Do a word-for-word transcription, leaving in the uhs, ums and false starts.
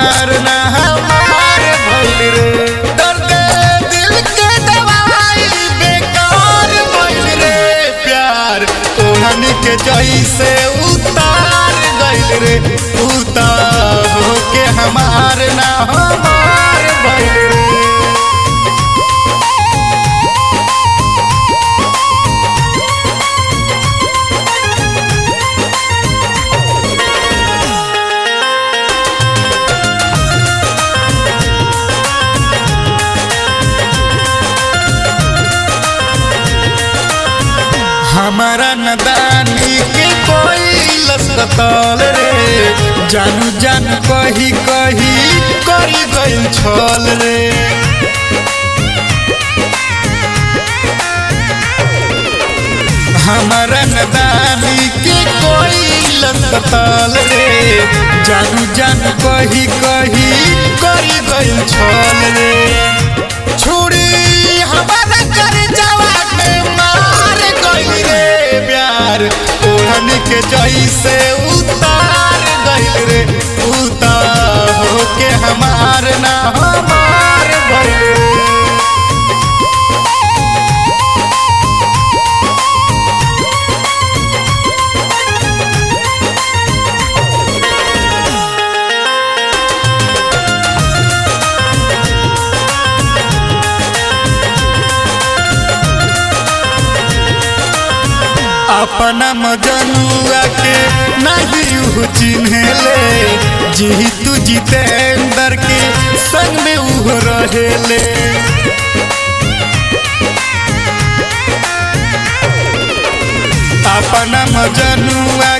हमार ना हमार भइल रे। दर्द दिल के दवाई बेकार भइल रे। प्यार ओढ़नी के जैसे उतार गइल रे। उतार होके हमार ना हमार भइल रे। हमारा नदानी के कोई लसकतल रे। जानू जानू कही कही करी गइल छल रे। हमारा नदानी के कोई लसकतल रे। जानू जानू कही कही करी गइल छल रे। छुरी हमारा कर जवा के मार गइल रे। प्यार ओढ़नी के जैसे उतार गइल रे। उतार होके हमार ना हमार भइल रे। अपना मजनुआ के नहीं चिन्हले। जीतू जितेंद्र के संग में उह रहेले। अपना मजनुआ